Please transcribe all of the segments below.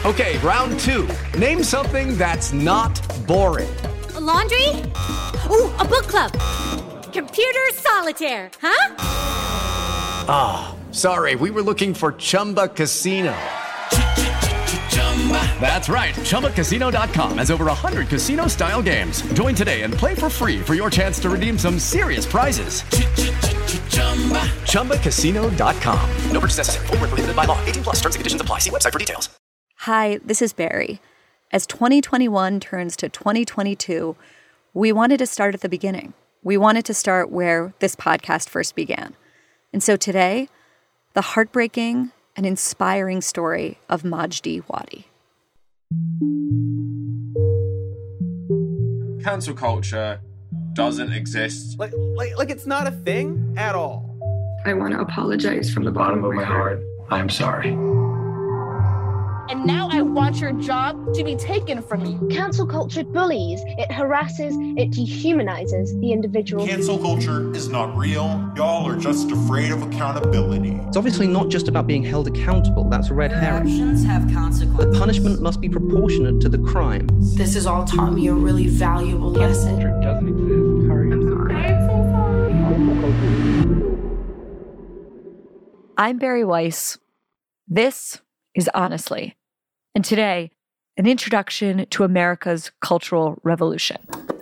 Okay, round two. Name something that's not boring. A laundry? Ooh, a book club. Computer solitaire, huh? Ah, oh, sorry, we were looking for Chumba Casino. That's right, ChumbaCasino.com has over 100 casino-style games. Join today and play for free for your chance to redeem some serious prizes. ChumbaCasino.com. No purchase necessary. Void where prohibited by law. 18 plus. Terms and conditions apply. See website for details. Hi, this is Barry. As 2021 turns to 2022, we wanted to start at the beginning. We wanted to start where this podcast first began. And so today, the heartbreaking and inspiring story of Majdi Wadi. Cancel culture doesn't exist. Like it's not a thing at all. I want to apologize from the bottom of my heart. I'm sorry. And now I want your job to be taken from you. Cancel culture bullies, it harasses, it dehumanizes the individual. Cancel culture is not real. Y'all are just afraid of accountability. It's obviously not just about being held accountable. That's a red herring. Actions have consequences. The punishment must be proportionate to the crime. This has all taught me a really valuable lesson. Culture doesn't exist. I'm Barry Weiss. This is Honestly. And today, an introduction to America's cultural revolution.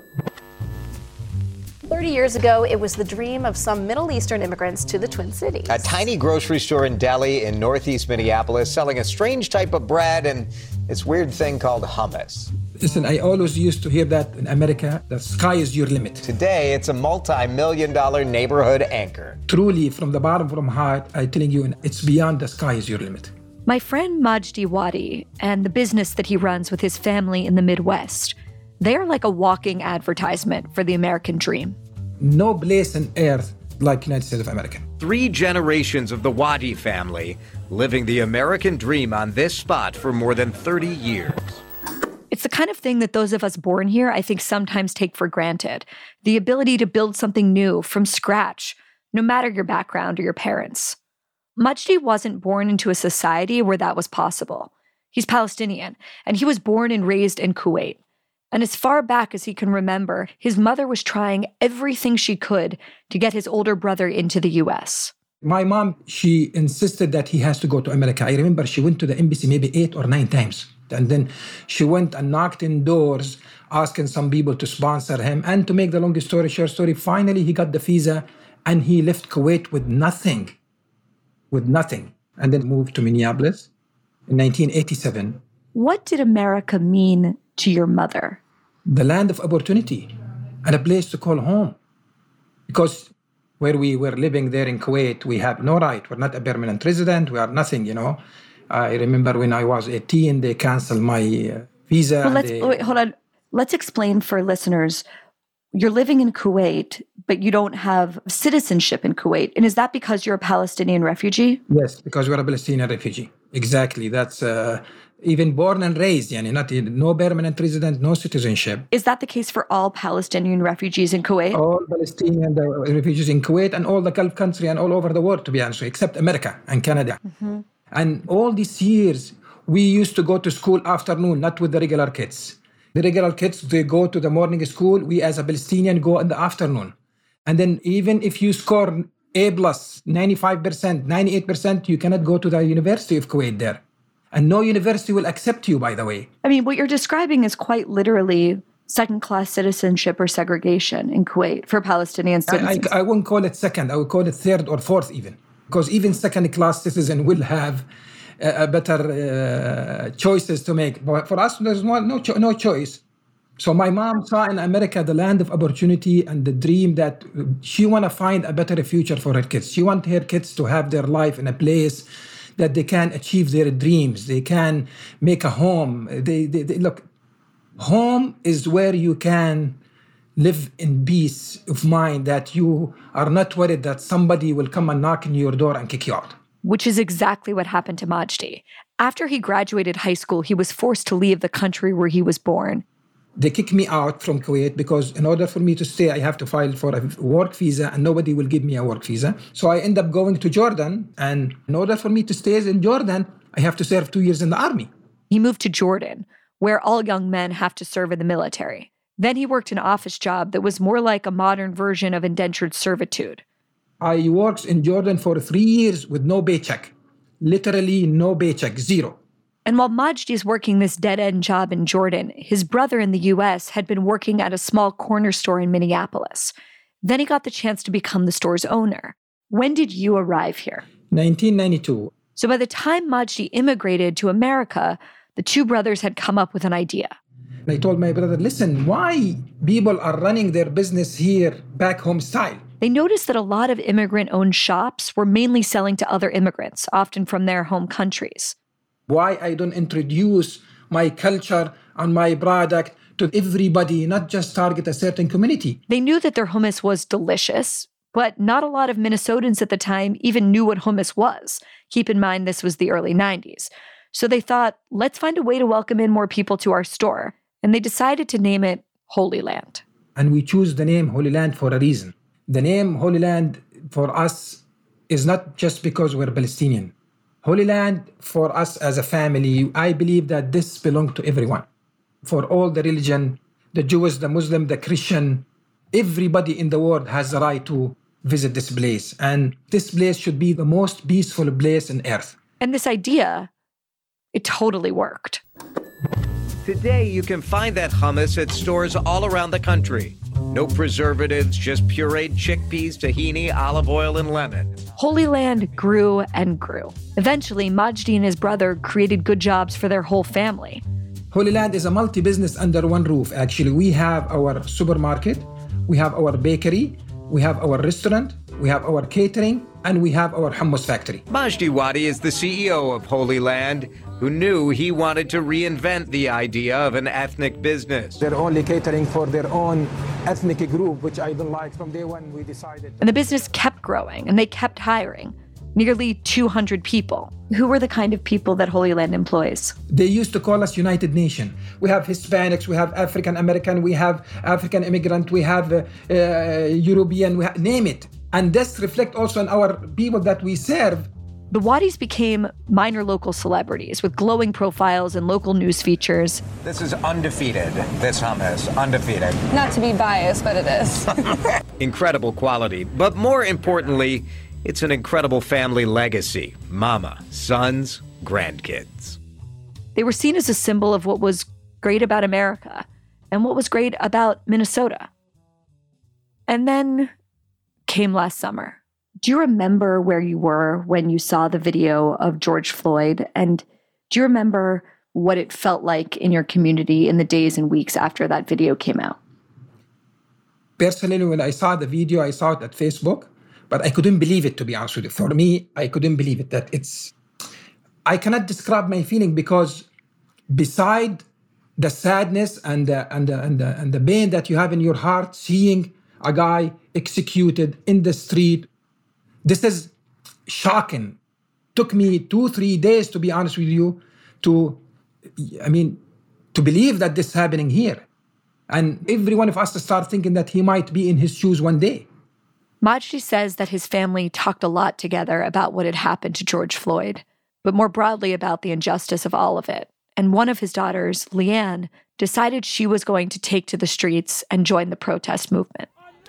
30 years ago, it was the dream of some Middle Eastern immigrants to the Twin Cities. A tiny grocery store in Delhi in northeast Minneapolis selling a strange type of bread and this weird thing called hummus. Listen, I always used to hear that in America, the sky is your limit. Today, it's a multi-million-dollar neighborhood anchor. Truly, from the bottom of my heart, I'm telling you, it's beyond the sky is your limit. My friend Majdi Wadi and the business that he runs with his family in the Midwest, they are like a walking advertisement for the American dream. No place on earth like United States of America. 3 generations of the Wadi family living the American dream on this spot for more than 30 years. It's the kind of thing that those of us born here, I think, sometimes take for granted. The ability to build something new from scratch, no matter your background or your parents. Majdi wasn't born into a society where that was possible. He's Palestinian, and he was born and raised in Kuwait. And as far back as he can remember, his mother was trying everything she could to get his older brother into the U.S. My mom, she insisted that he has to go to America. I remember she went to the embassy maybe 8 or 9 times. And then she went and knocked in doors, asking some people to sponsor him. And to make the long story short, finally he got the visa and he left Kuwait with nothing. And then moved to Minneapolis in 1987. What did America mean to your mother? The land of opportunity and a place to call home. Because where we were living there in Kuwait, we have no right. We're not a permanent resident. We are nothing, I remember when I was 18, they canceled my visa. Well, wait, hold on. Let's explain for listeners. You're living in Kuwait, but you don't have citizenship in Kuwait. And is that because you're a Palestinian refugee? Yes, because we're a Palestinian refugee. Exactly. That's even born and raised, no permanent resident, no citizenship. Is that the case for all Palestinian refugees in Kuwait? All Palestinian refugees in Kuwait and all the Gulf country and all over the world, to be honest, except America and Canada. Mm-hmm. And all these years, we used to go to school afternoon, not with the regular kids. The regular kids, they go to the morning school. We as a Palestinian go in the afternoon. And then even if you score A+, 95%, 98%, you cannot go to the University of Kuwait there. And no university will accept you, by the way. I mean, what you're describing is quite literally second-class citizenship or segregation in Kuwait for Palestinian citizens. I wouldn't call it second. I would call it third or fourth even. Because even second-class citizen will have better choices to make. But for us, there's no choice. So my mom saw in America the land of opportunity and the dream that she want to find a better future for her kids. She want her kids to have their life in a place that they can achieve their dreams. They can make a home. They look, home is where you can live in peace of mind, that you are not worried that somebody will come and knock on your door and kick you out. Which is exactly what happened to Majdi. After he graduated high school, he was forced to leave the country where he was born. They kicked me out from Kuwait because in order for me to stay, I have to file for a work visa and nobody will give me a work visa. So I end up going to Jordan. And in order for me to stay in Jordan, I have to serve 2 years in the army. He moved to Jordan, where all young men have to serve in the military. Then he worked an office job that was more like a modern version of indentured servitude. I worked in Jordan for 3 years with no paycheck. Literally no paycheck, zero. And while Majdi is working this dead-end job in Jordan, his brother in the U.S. had been working at a small corner store in Minneapolis. Then he got the chance to become the store's owner. When did you arrive here? 1992. So by the time Majdi immigrated to America, the two brothers had come up with an idea. I told my brother, listen, why people are running their business here back home style? They noticed that a lot of immigrant-owned shops were mainly selling to other immigrants, often from their home countries. Why I don't introduce my culture and my product to everybody, not just target a certain community? They knew that their hummus was delicious, but not a lot of Minnesotans at the time even knew what hummus was. Keep in mind, this was the early 90s. So they thought, let's find a way to welcome in more people to our store. And they decided to name it Holy Land. And we choose the name Holy Land for a reason. The name Holy Land for us is not just because we're Palestinian. Holy Land for us as a family, I believe that this belongs to everyone. For all the religion, the Jewish, the Muslim, the Christian, everybody in the world has the right to visit this place. And this place should be the most peaceful place on earth. And this idea, it totally worked. Today, you can find that hummus at stores all around the country. No preservatives, just pureed chickpeas, tahini, olive oil, and lemon. Holy Land grew and grew. Eventually, Majdi and his brother created good jobs for their whole family. Holy Land is a multi-business under one roof, actually. We have our supermarket, we have our bakery, we have our restaurant, we have our catering, and we have our hummus factory. Majdi Wadi is the CEO of Holy Land, who knew he wanted to reinvent the idea of an ethnic business. They're only catering for their own ethnic group, which I don't like. From day one, we decided. And the business kept growing, and they kept hiring. Nearly 200 people. Who were the kind of people that Holy Land employs? They used to call us United Nation. We have Hispanics, we have African American, we have African immigrant, we have European, name it. And this reflects also on our people that we serve. The Wadis became minor local celebrities with glowing profiles and local news features. This is undefeated, this hummus, undefeated. Not to be biased, but it is. Incredible quality, but more importantly, it's an incredible family legacy. Mama, sons, grandkids. They were seen as a symbol of what was great about America and what was great about Minnesota. And then came last summer. Do you remember where you were when you saw the video of George Floyd? And do you remember what it felt like in your community in the days and weeks after that video came out? Personally, when I saw the video, I saw it at Facebook, but I couldn't believe it, to be honest with you. For me, I couldn't believe it. I cannot describe my feeling, because beside the sadness and the pain that you have in your heart, seeing a guy executed in the street, this is shocking. Took me 2-3 days, to be honest with you, to believe that this is happening here. And every one of us to start thinking that he might be in his shoes one day. Majdi says that his family talked a lot together about what had happened to George Floyd, but more broadly about the injustice of all of it. And one of his daughters, Leanne, decided she was going to take to the streets and join the protest movement.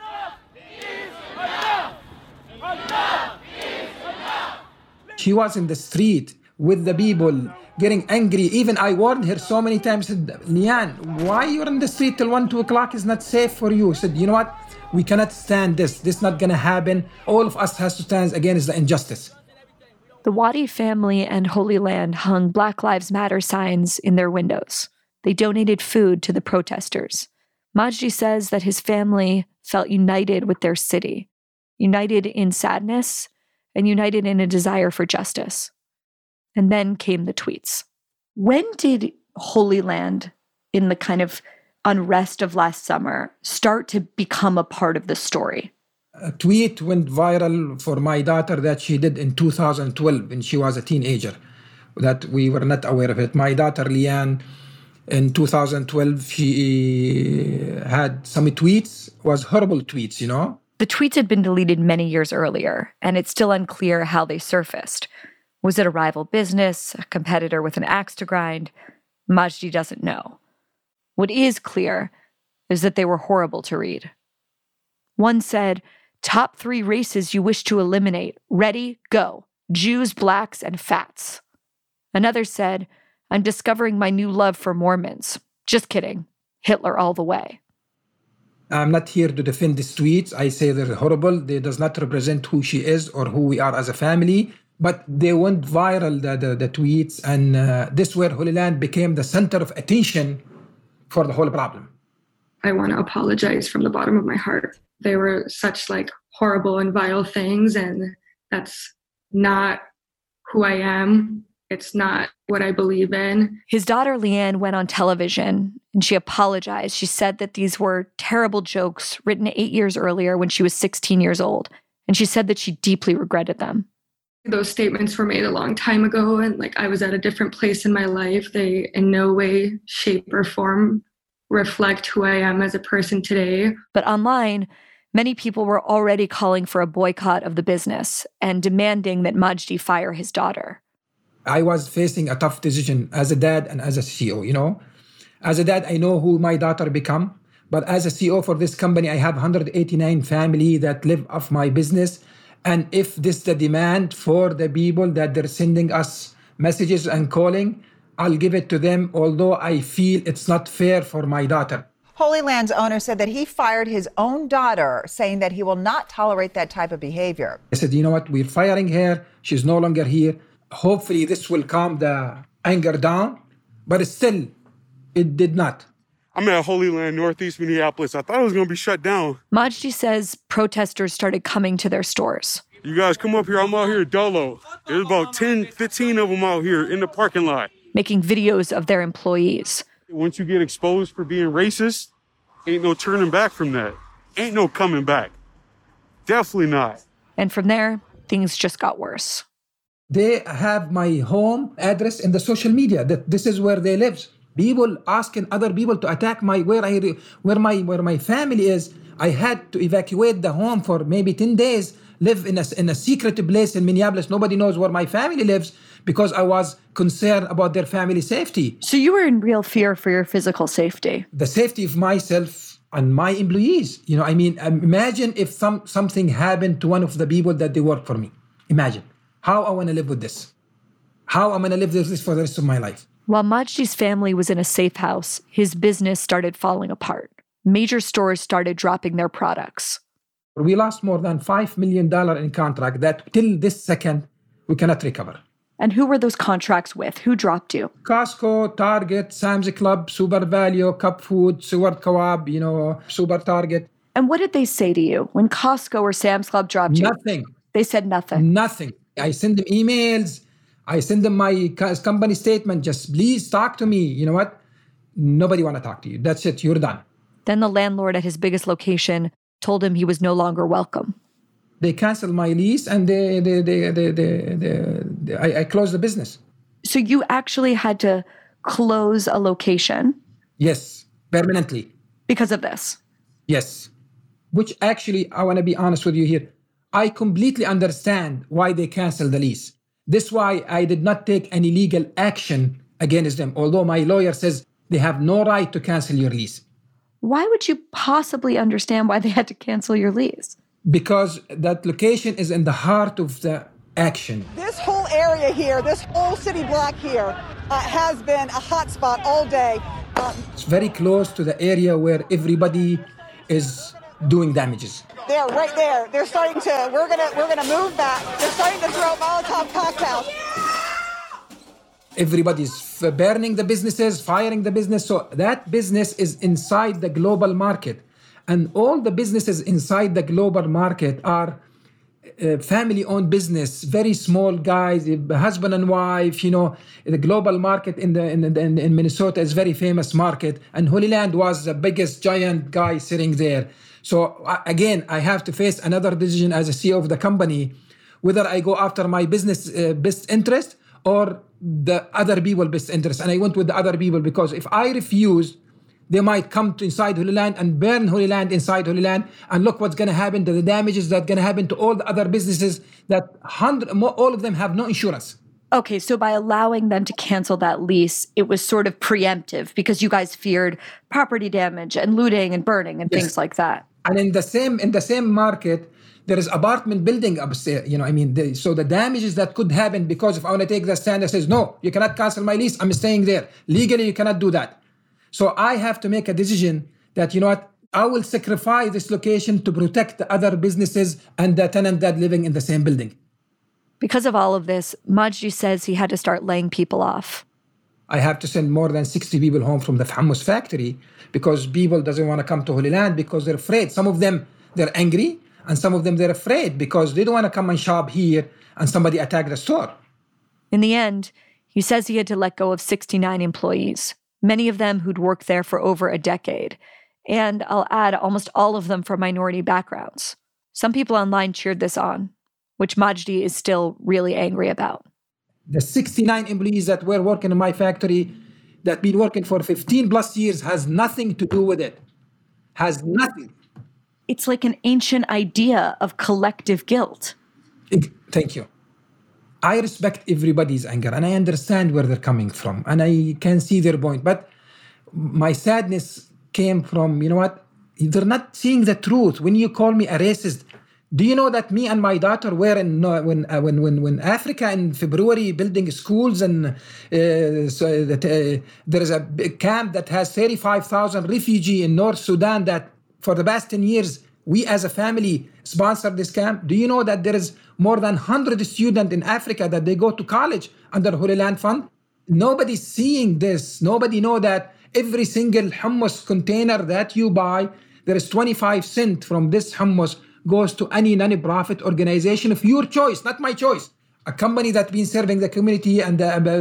She was in the street with the people, getting angry. Even I warned her so many times, said, Leanne, why you're in the street till 1-2 o'clock is not safe for you? I said, you know what? We cannot stand this. This is not going to happen. All of us has to stand against the injustice. The Wadi family and Holy Land hung Black Lives Matter signs in their windows. They donated food to the protesters. Majdi says that his family felt united with their city, united in sadness, and united in a desire for justice. And then came the tweets. When did Holy Land, in the kind of unrest of last summer, start to become a part of the story? A tweet went viral for my daughter that she did in 2012 when she was a teenager, that we were not aware of it. My daughter, Leanne, in 2012, she had some tweets, was horrible tweets, you know? The tweets had been deleted many years earlier, and it's still unclear how they surfaced. Was it a rival business, a competitor with an axe to grind? Majdi doesn't know. What is clear is that they were horrible to read. One said, "Top 3 races you wish to eliminate. Ready, go. Jews, blacks, and fats." Another said, "I'm discovering my new love for Mormons. Just kidding. Hitler all the way." I'm not here to defend these tweets. I say they're horrible. They does not represent who she is or who we are as a family. But they went viral, the tweets, and this where Holy Land became the center of attention for the whole problem. I want to apologize from the bottom of my heart. They were such horrible and vile things, and that's not who I am. It's not what I believe in. His daughter Leanne went on television and she apologized. She said that these were terrible jokes written 8 years earlier when she was 16 years old. And she said that she deeply regretted them. Those statements were made a long time ago, and I was at a different place in my life. They in no way, shape, or form reflect who I am as a person today. But online, many people were already calling for a boycott of the business and demanding that Majdi fire his daughter. I was facing a tough decision as a dad and as a CEO, As a dad, I know who my daughter become. But as a CEO for this company, I have 189 family that live off my business. And if this is the demand for the people that they're sending us messages and calling, I'll give it to them, although I feel it's not fair for my daughter. Holy Land's owner said that he fired his own daughter, saying that he will not tolerate that type of behavior. I said, you know what, we're firing her. She's no longer here. Hopefully this will calm the anger down, but still, it did not. I'm at Holy Land, Northeast Minneapolis. I thought it was going to be shut down. Majdi says protesters started coming to their stores. You guys come up here. I'm out here at Dolo. There's about 10, 15 of them out here in the parking lot. Making videos of their employees. Once you get exposed for being racist, ain't no turning back from that. Ain't no coming back. Definitely not. And from there, things just got worse. They have my home address in the social media. That this is where they live. People asking other people to attack where my family is. I had to evacuate the home for maybe 10 days. Live in a secret place in Minneapolis. Nobody knows where my family lives because I was concerned about their family safety. So you were in real fear for your physical safety. The safety of myself and my employees. Imagine if something happened to one of the people that they work for me. Imagine. How I want to live with this. How I'm going to live with this for the rest of my life. While Majdi's family was in a safe house, his business started falling apart. Major stores started dropping their products. We lost more than $5 million in contract that till this second, we cannot recover. And who were those contracts with? Who dropped you? Costco, Target, Sam's Club, Super Value, Cup Food, Seward Co-op, Super Target. And what did they say to you when Costco or Sam's Club dropped you? Nothing. They said nothing. Nothing. I send them emails. I send them my company statement. Just please talk to me. You know what? Nobody want to talk to you. That's it. You're done. Then the landlord at his biggest location told him he was no longer welcome. They canceled my lease and I closed the business. So you actually had to close a location? Yes, permanently. Because of this? Yes. Which actually, I want to be honest with you here. I completely understand why they canceled the lease. This is why I did not take any legal action against them, although my lawyer says they have no right to cancel your lease. Why would you possibly understand why they had to cancel your lease? Because that location is in the heart of the action. This whole area here, this whole city block here, has been a hot spot all day. It's very close to the area where everybody is doing damages. There, right there. They're starting to. We're gonna move back. They're starting to throw Molotov cocktails. Everybody's burning the businesses, firing the business. So that business is inside the global market. And all the businesses inside the global market are family-owned business, very small guys, husband and wife. The global market in Minnesota is very famous market. And Holy Land was the biggest giant guy sitting there. So again, I have to face another decision as a CEO of the company, whether I go after my business best interest or the other people best interest. And I went with the other people because if I refuse, they might come to inside Holy Land and burn Holy Land inside Holy Land. And look what's going to happen to the damages that going to happen to all the other businesses that all of them have no insurance. Okay, so by allowing them to cancel that lease, it was sort of preemptive because you guys feared property damage and looting and burning and things like that. And in the same market, there is apartment building upstairs. So the damages that could happen because if I want to take the stand that says, no, you cannot cancel my lease, I'm staying there. Legally, you cannot do that. So I have to make a decision that, you know what, I will sacrifice this location to protect the other businesses and the tenant that living in the same building. Because of all of this, Majdi says he had to start laying people off. I have to send more than 60 people home from the hummus factory because people doesn't want to come to Holy Land because they're afraid. Some of them, they're angry, and some of them, they're afraid because they don't want to come and shop here and somebody attack the store. In the end, he says he had to let go of 69 employees, many of them who'd worked there for over a decade. And I'll add, almost all of them from minority backgrounds. Some people online cheered this on, which Majdi is still really angry about. The 69 employees that were working in my factory that been working for 15 plus years has nothing to do with it. Has nothing. It's like an ancient idea of collective guilt. Thank you. I respect everybody's anger and I understand where they're coming from and I can see their point. But my sadness came from, you know what? They're not seeing the truth. When you call me a racist, do you know that me and my daughter were in when Africa in February building schools and there is a big camp that has 35,000 refugees in North Sudan that for the past 10 years, we as a family sponsored this camp. Do you know that there is more than 100 students in Africa that they go to college under Holy Land Fund? Nobody's seeing this. Nobody know that every single hummus container that you buy, there is 25 cents from this hummus goes to any non-profit organization of your choice, not my choice. A company that's been serving the community and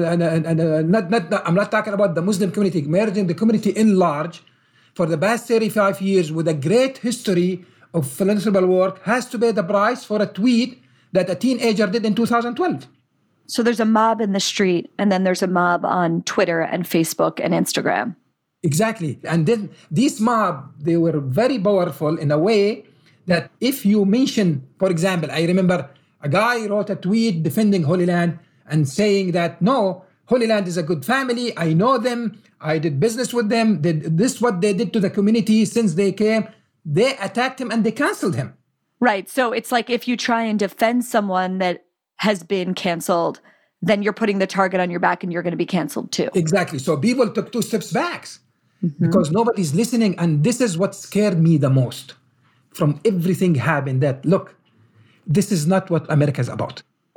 I'm not talking about the Muslim community, merging the community in large for the past 35 years with a great history of philanthropical work has to pay the price for a tweet that a teenager did in 2012. So there's a mob in the street and then there's a mob on Twitter and Facebook and Instagram. Exactly. And then these mob, they were very powerful in a way that if you mention, for example, I remember a guy wrote a tweet defending Holy Land and saying that, no, Holy Land is a good family. I know them. I did business with them. This is what they did to the community since they came. They attacked him and they canceled him. Right. So it's like if you try and defend someone that has been canceled, then you're putting the target on your back and you're going to be canceled too. Exactly. So people took 2 steps back because nobody's listening. And this is what scared me the most from everything happened, that, look, this is not what America is about.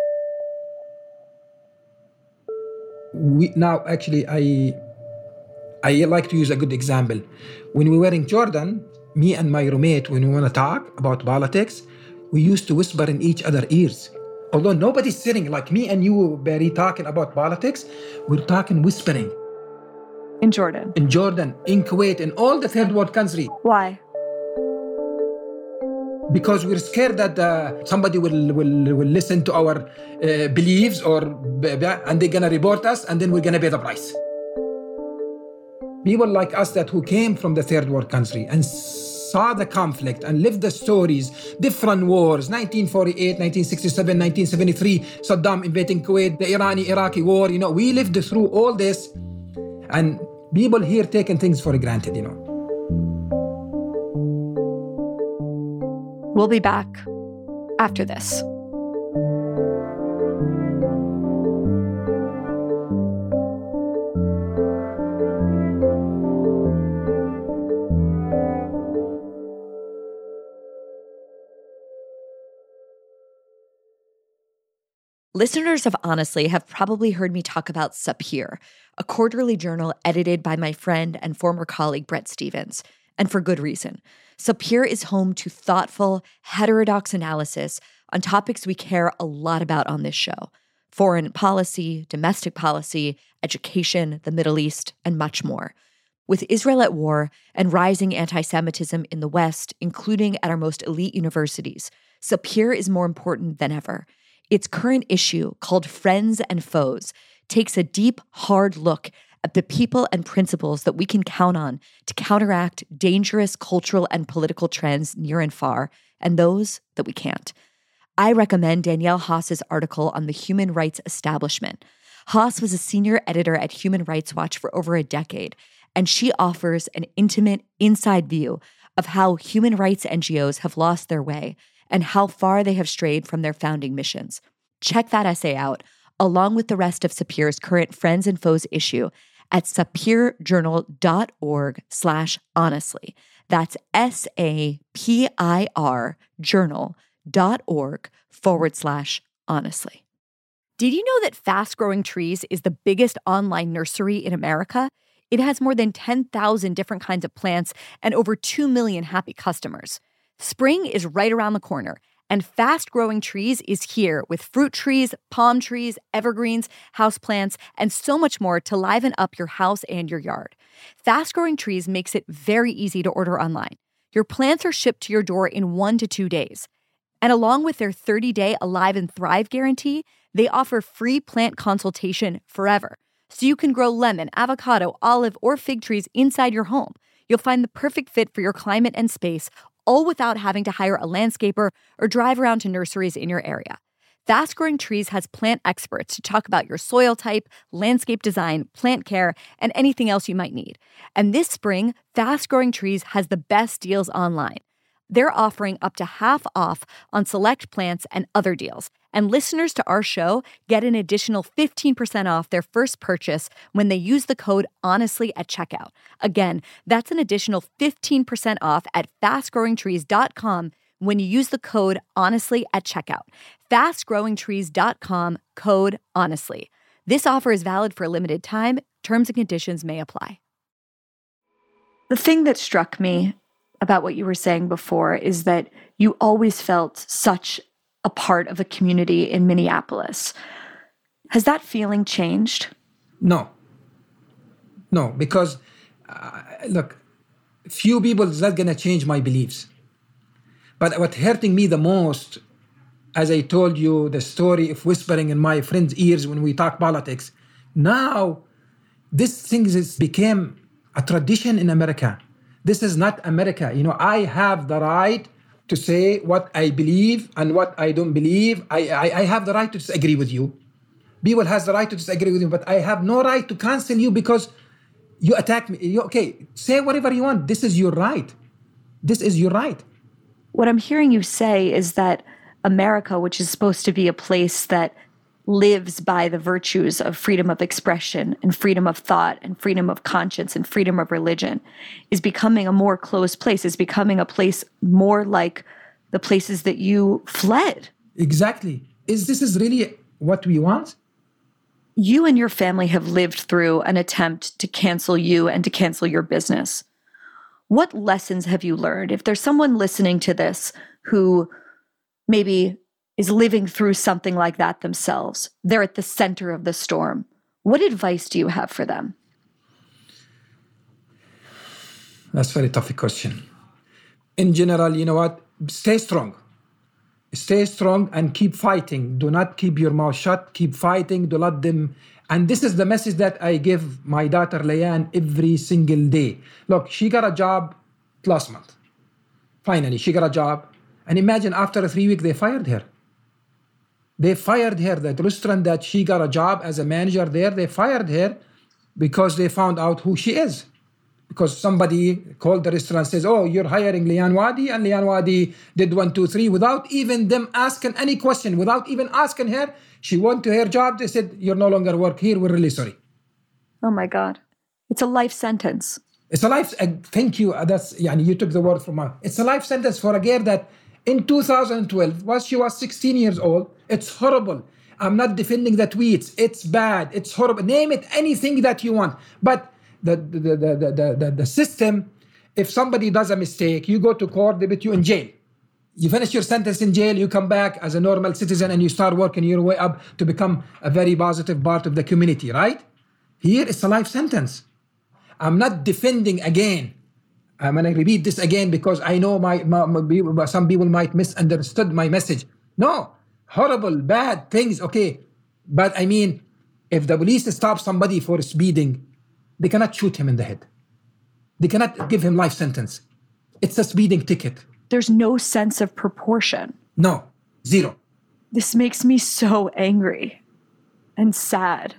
I like to use a good example. When we were in Jordan, me and my roommate, when we want to talk about politics, we used to whisper in each other's ears. Although nobody's sitting like me and you, Barry, talking about politics, we're talking whispering. In Jordan? In Jordan, in Kuwait, in all the third world countries. Why? Because we're scared that somebody will listen to our beliefs and they're going to report us and then we're going to pay the price. People like us that who came from the third world country and saw the conflict and lived the stories, different wars, 1948, 1967, 1973, Saddam invading Kuwait, the Iraqi war, we lived through all this and people here taking things for granted, We'll be back after this. Listeners of Honestly have probably heard me talk about Sapir, a quarterly journal edited by my friend and former colleague Bret Stephens, and for good reason. Sapir is home to thoughtful, heterodox analysis on topics we care a lot about on this show: foreign policy, domestic policy, education, the Middle East, and much more. With Israel at war and rising anti-Semitism in the West, including at our most elite universities, Sapir is more important than ever. Its current issue, called Friends and Foes, takes a deep, hard look at the people and principles that we can count on to counteract dangerous cultural and political trends near and far, and those that we can't. I recommend Danielle Haas's article on the human rights establishment. Haas was a senior editor at Human Rights Watch for over a decade, and she offers an intimate, inside view of how human rights NGOs have lost their way and how far they have strayed from their founding missions. Check that essay out, along with the rest of Sapir's current Friends and Foes issue at sapirjournal.org/honestly. That's SAPIR journal.org/honestly. Did you know that Fast Growing Trees is the biggest online nursery in America? It has more than 10,000 different kinds of plants and over 2 million happy customers. Spring is right around the corner, and Fast Growing Trees is here with fruit trees, palm trees, evergreens, houseplants, and so much more to liven up your house and your yard. Fast Growing Trees makes it very easy to order online. Your plants are shipped to your door in 1 to 2 days. And along with their 30-day Alive and Thrive guarantee, they offer free plant consultation forever. So you can grow lemon, avocado, olive, or fig trees inside your home. You'll find the perfect fit for your climate and space, all without having to hire a landscaper or drive around to nurseries in your area. Fast Growing Trees has plant experts to talk about your soil type, landscape design, plant care, and anything else you might need. And this spring, Fast Growing Trees has the best deals online. They're offering up to half off on select plants and other deals. And listeners to our show get an additional 15% off their first purchase when they use the code HONESTLY at checkout. Again, that's an additional 15% off at fastgrowingtrees.com when you use the code HONESTLY at checkout. Fastgrowingtrees.com, code HONESTLY. This offer is valid for a limited time. Terms and conditions may apply. The thing that struck me about what you were saying before is that you always felt such a part of a community in Minneapolis. Has that feeling changed? No, because look, few people is not going to change my beliefs. But what's hurting me the most, as I told you, the story of whispering in my friends' ears when we talk politics, now this thing has become a tradition in America. This is not America. I have the right to say what I believe and what I don't believe. I have the right to disagree with you. People has the right to disagree with you, but I have no right to cancel you because you attack me. Okay, say whatever you want. This is your right. This is your right. What I'm hearing you say is that America, which is supposed to be a place that lives by the virtues of freedom of expression and freedom of thought and freedom of conscience and freedom of religion, is becoming a more closed place, is becoming a place more like the places that you fled. Exactly. This is really what we want? You and your family have lived through an attempt to cancel you and to cancel your business. What lessons have you learned? If there's someone listening to this who maybe is living through something like that themselves, they're at the center of the storm, what advice do you have for them? That's a very tough question. In general, you know what? Stay strong. Stay strong and keep fighting. Do not keep your mouth shut. Keep fighting. Do not them. And this is the message that I give my daughter Layan every single day. Look, she got a job last month. Finally, she got a job. And imagine after 3 weeks, they fired her. They fired her. That restaurant that she got a job as a manager there, they fired her because they found out who she is. Because somebody called the restaurant and says, oh, you're hiring Lian Wadi, and Lian Wadi did 1, 2, 3 without even them asking any question, without even asking her. She went to her job. They said, you're no longer work here. We're really sorry. Oh my God. It's a life sentence. It's a life, thank you. You took the word from her. It's a life sentence for a girl that in 2012, she was 16 years old. It's horrible. I'm not defending the tweets. It's bad. It's horrible. Name it, anything that you want. But the system, if somebody does a mistake, you go to court, they put you in jail. You finish your sentence in jail, you come back as a normal citizen and you start working your way up to become a very positive part of the community, right? Here, it's a life sentence. I'm not defending again. I'm going to repeat this again because I know some people might misunderstood my message. No, horrible, bad things, okay. But I mean, if the police stop somebody for speeding, they cannot shoot him in the head. They cannot give him life sentence. It's a speeding ticket. There's no sense of proportion. No, zero. This makes me so angry and sad.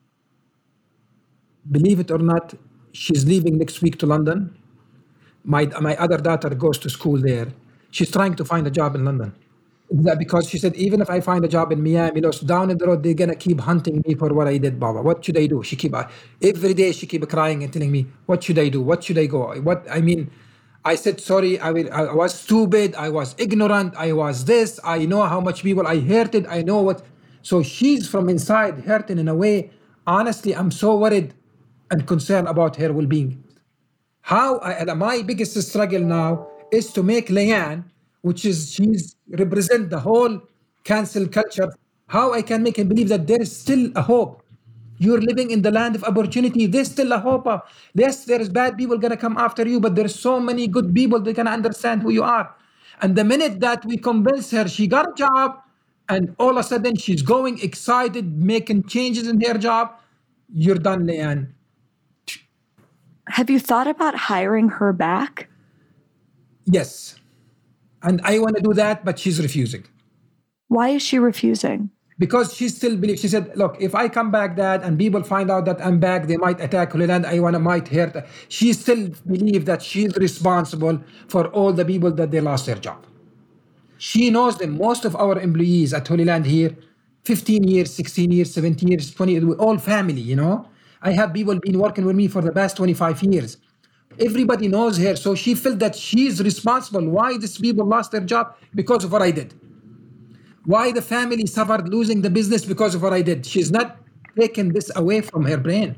Believe it or not, she's leaving next week to London. My other daughter goes to school there. She's trying to find a job in London. Because she said, even if I find a job in Miami, down the road, they're going to keep hunting me for what I did, Baba. What should I do? Every day she keep crying and telling me, what should I do? What should I go? I said, sorry, I was stupid. I was ignorant. I was this. I know how much people I hurted. I know what. So she's from inside hurting in a way. Honestly, I'm so worried and concerned about her well-being. My biggest struggle now is to make Leanne, she's represent the whole cancel culture, how I can make him believe that there is still a hope. You're living in the land of opportunity. There's still a hope. Yes, there's bad people going to come after you, but there's so many good people that can understand who you are. And the minute that we convince her, she got a job, and all of a sudden she's going excited, making changes in her job, you're done, Leanne. Have you thought about hiring her back? Yes. And I want to do that, but she's refusing. Why is she refusing? Because she still believes. She said, look, if I come back, Dad, and people find out that I'm back, they might attack Holy Land. Might hurt her. She still believes that she's responsible for all the people that they lost their job. She knows that most of our employees at Holy Land here, 15 years, 16 years, 17 years, 20 years, we're all family, I have people been working with me for the past 25 years. Everybody knows her, so she felt that she's responsible. Why these people lost their job? Because of what I did. Why the family suffered losing the business? Because of what I did. She's not taken this away from her brain.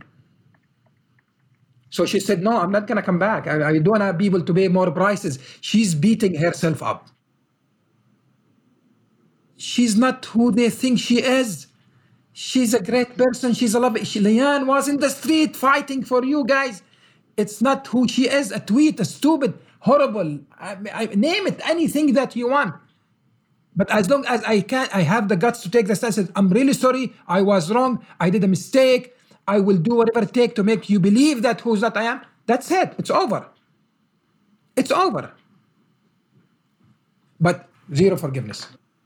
So she said, no, I'm not going to come back. I don't want people to pay more prices. She's beating herself up. She's not who they think she is. She's a great person. She's a lovely. Leanne was in the street fighting for you guys. It's not who she is. A tweet, a stupid, horrible. I name it, anything that you want. But as long as I have the guts to take the stance. I'm really sorry. I was wrong. I did a mistake. I will do whatever it takes to make you believe that who's that I am. That's it. It's over. It's over. But zero forgiveness.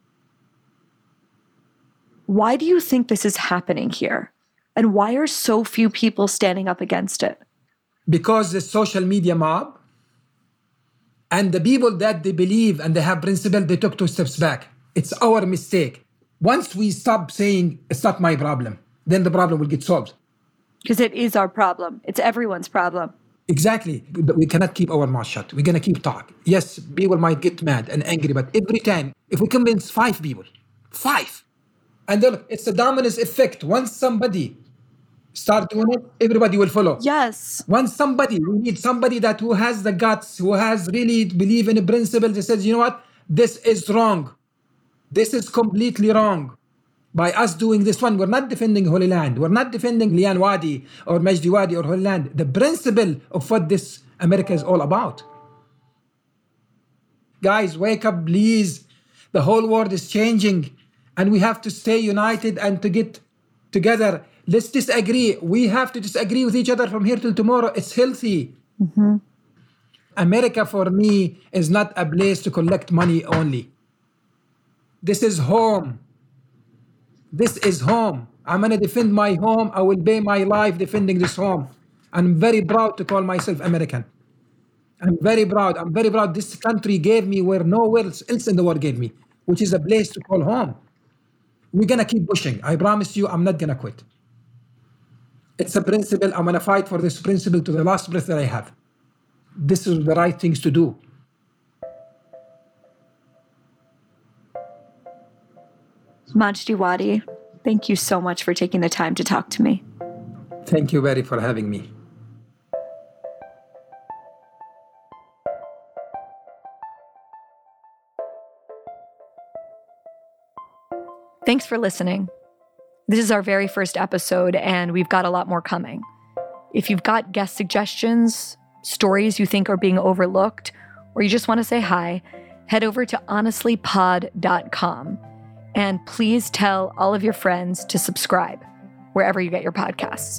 Why do you think this is happening here? And why are so few people standing up against it? Because the social media mob and the people that they believe and they have principle, they took 2 steps back. It's our mistake. Once we stop saying, it's not my problem, then the problem will get solved. Because it is our problem. It's everyone's problem. Exactly. We cannot keep our mouth shut. We're going to keep talking. Yes, people might get mad and angry, but every time, if we convince 5 people, 5, and look, it's a dominoes effect. Once somebody start doing it, everybody will follow. Yes. Once we need somebody who has the guts, who has really believe in a principle that says, you know what, this is wrong. This is completely wrong. By us doing this one, we're not defending Holy Land. We're not defending Lian Wadi or Majdi Wadi or Holy Land. The principle of what this America is all about. Guys, wake up, please. The whole world is changing. And we have to stay united and to get together. Let's disagree. We have to disagree with each other from here till tomorrow. It's healthy. Mm-hmm. America, for me, is not a place to collect money only. This is home. This is home. I'm going to defend my home. I will pay my life defending this home. I'm very proud to call myself American. I'm very proud. I'm very proud. This country gave me where nowhere else in the world gave me, which is a place to call home. We're going to keep pushing. I promise you, I'm not going to quit. It's a principle. I'm going to fight for this principle to the last breath that I have. This is the right things to do. Majdi Wadi, thank you so much for taking the time to talk to me. Thank you, Barry, for having me. Thanks for listening. This is our very first episode, and we've got a lot more coming. If you've got guest suggestions, stories you think are being overlooked, or you just want to say hi, head over to honestlypod.com. And please tell all of your friends to subscribe wherever you get your podcasts.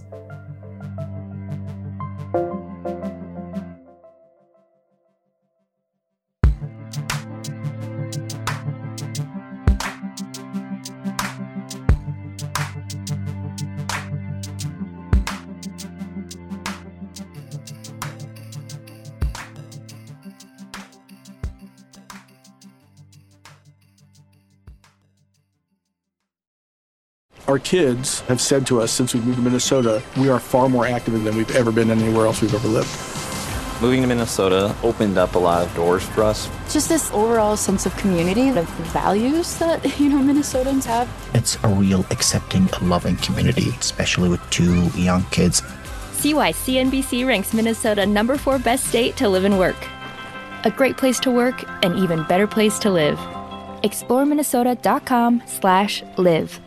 Our kids have said to us since we moved to Minnesota, we are far more active than we've ever been anywhere else we've ever lived. Moving to Minnesota opened up a lot of doors for us. Just this overall sense of community, of values that, Minnesotans have. It's a real accepting, loving community, especially with 2 young kids. See why CNBC ranks Minnesota number 4 best state to live and work. A great place to work, an even better place to live. ExploreMinnesota.com/live.